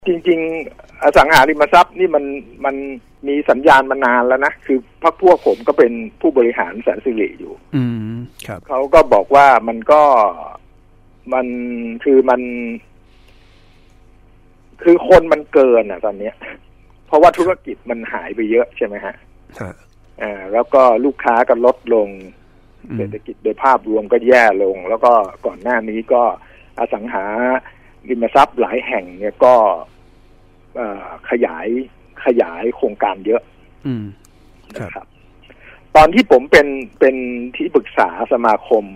จริงๆอสังหาริมทรัพย์นี่มันมีสัญญาณมานานแล้วนะคือพรรคพวกผมก็เป็นผู้บริหารแสนสิริอยู่ครับเขาก็บอกว่ามันคือคนมันเกินตอนนี้เพราะว่าธุรกิจมันหายไปเยอะใช่ไหมฮะแล้วก็ลูกค้าก็ลดลงเศรษฐกิจโดยภาพรวมก็แย่ลงแล้วก็ก่อนหน้านี้ก็อสังหาริมทรัพย์หลายแห่งเนี่ยก็ขยายโครงการเยอะนะครับตอนที่ผมเป็นที่ปรึกษาสมาคม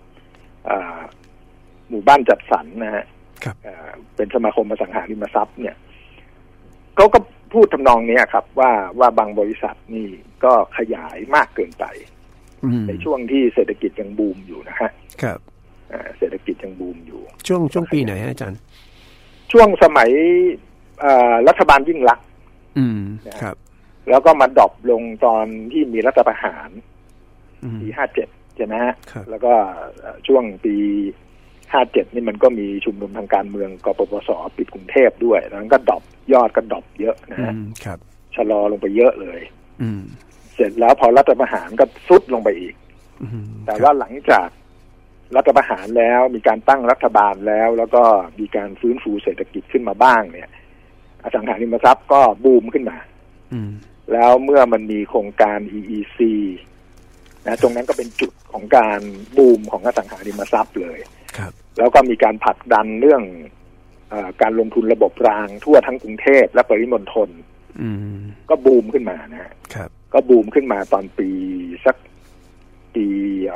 หมู่บ้านจัดสรรนะฮะเป็นสมาคมอสังหาริมทรัพย์เนี่ยเขาก็พูดทำนองนี้ครับว่าบางบริษัทนี่ก็ขยายมากเกินไปในช่วงที่เศรษฐกิจยังบูมอยู่นะฮะครับเศรษฐกิจยังบูมอยู่ช่วงปีไหนฮะอาจารย์ช่วงสมัยรัฐบาลยิ่งลักษณ์ครับแล้วก็มาดรอปลงตอนที่มีรัฐประหารปี57ใช่ไหมฮะแล้วก็ช่วงปี57นี่มันก็มีชุมนุมทางการเมืองกปปส.ปิดกรุงเทพด้วยแล้วก็ดรอปยอดก็ดรอปเยอะนะฮะชะลอลงไปเยอะเลยเสร็จแล้วพอรัฐประหารก็ทรุดลงไปอีกแต่ว่าหลังจากรัฐประหารแล้วมีการตั้งรัฐบาลแล้วก็มีการฟื้นฟูเศรษฐกิจขึ้นมาบ้างเนี่ยอสังหาริมทรัพย์ก็บูมขึ้นมาแล้วเมื่อมันมีโครงการ EEC นะตรงนั้นก็เป็นจุดของการบูมของอสังหาริมทรัพย์เลยแล้วก็มีการผลักดันเรื่องการลงทุนระบบรางทั่วทั้งกรุงเทพและปริมณฑลก็บูมขึ้นมานะก็บูมขึ้นมาตอนปีสักปี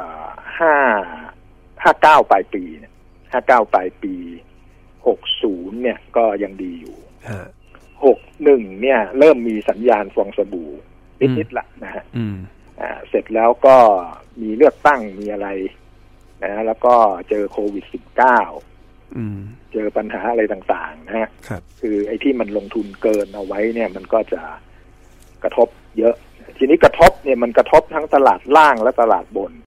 59ปลายปีเนี่ย59ปลายปี60เนี่ยก็ยังดีอยู่61เนี่ยเริ่มมีสัญญาณฟองสบู่นิดๆละนะฮะเสร็จแล้วก็มีเลือกตั้งมีอะไรนะแล้วก็เจอโควิด19เจอปัญหาอะไรต่างๆนะฮะคือไอ้ที่มันลงทุนเกินเอาไว้เนี่ยมันก็จะกระทบเยอะทีนี้กระทบเนี่ยมันกระทบทั้งตลาดล่างและตลาดบน